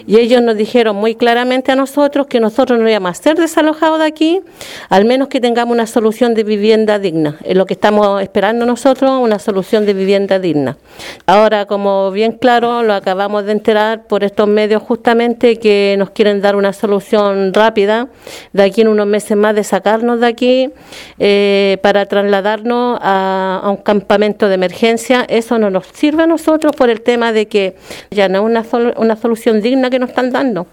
Y ellos nos dijeron muy claramente a nosotros que nosotros no íbamos a ser desalojados de aquí, al menos que tengamos una solución de vivienda digna. Es lo que estamos esperando nosotros, una solución de vivienda digna. Ahora, como bien claro, lo acabamos de enterar por estos medios justamente que nos quieren dar una solución rápida, de aquí en unos meses más, de sacarnos de aquí para trasladarnos a un campamento de emergencia. Eso no nos sirve a nosotros por el tema de que ya no es una solución digna que nos están dando.